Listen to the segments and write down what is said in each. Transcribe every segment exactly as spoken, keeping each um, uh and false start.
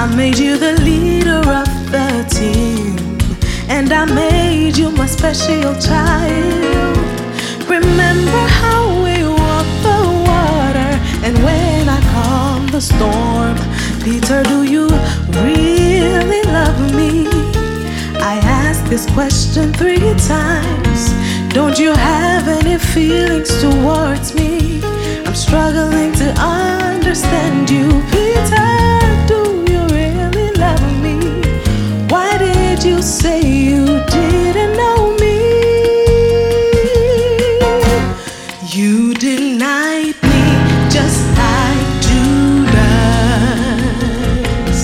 made you the leader of the team, and I made you my special child. Remember how we walked the water, and when I calmed the storm. Peter, do you really love me? I asked this question three times. Don't you have any feelings towards me? I'm struggling to understand you. Peter, do you really love me? Why did you say you didn't know me? You denied me just like Judas.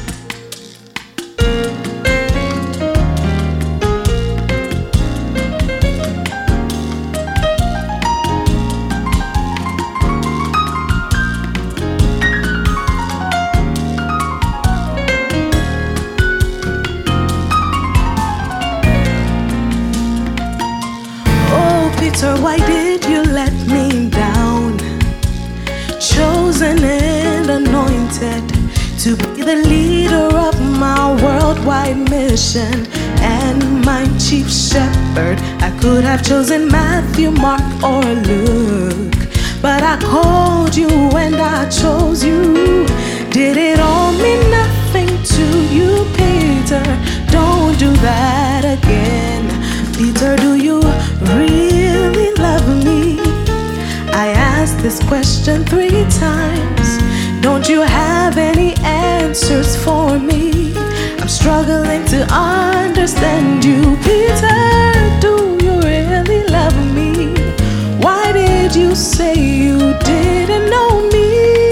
Peter, why did you let me down? Chosen and anointed to be the leader of my worldwide mission and my chief shepherd. I could have chosen Matthew, Mark, or Luke, but I called you and I chose you. Did it all mean nothing to you, Peter? Don't do that again. Peter, do you really love me? I asked this question three times. Don't you have any answers for me? I'm struggling to understand you. Peter, do you really love me? Why did you say you didn't know me?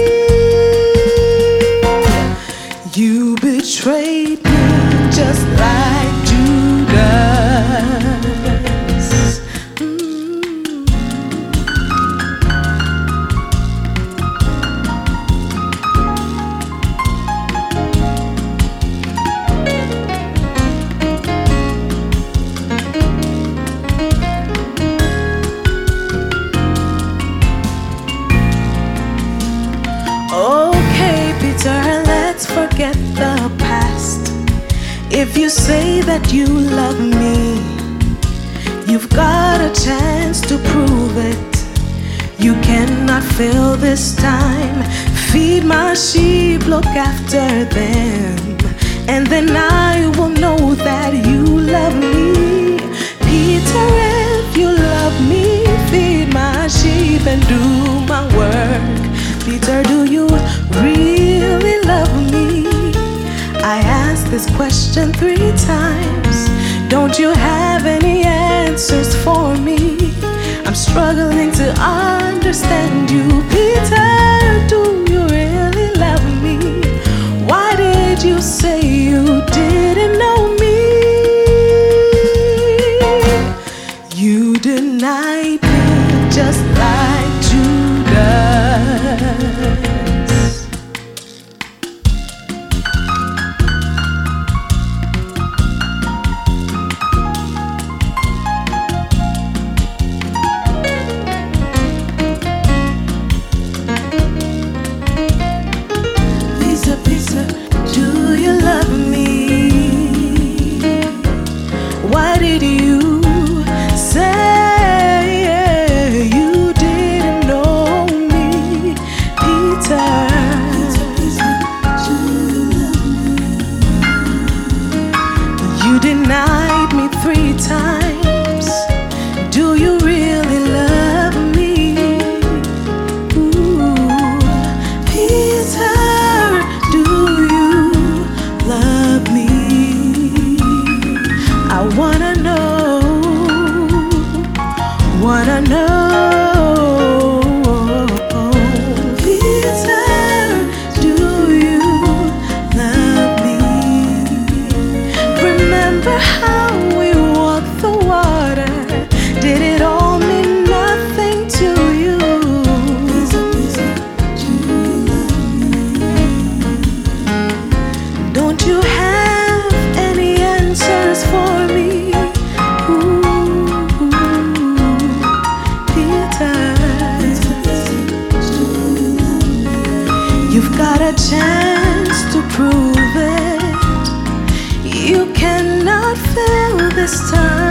You betrayed me just like Judas. Let's forget the past. If you say that you love me, you've got a chance to prove it. You cannot fail this time. Feed my sheep, look after them, and then I will know that you love me. Peter, if you love me, feed my sheep and do my work. Peter, do you really love me? I asked this question three times. Don't you have any answers for me? I'm struggling to understand you. Peter, do you really love me? Why did you say you didn't know me? You denied me just like Judas. Do you love me? Why did you say you didn't know me, Peter? You denied me three times. Do you really love me? Ooh, Peter, I wanna know, wanna know. Peter, do you love me? Remember how we walked the water? Did it all mean nothing to you? Don't you have any answers for me? Ooh, Peter, you've got a chance to prove this time.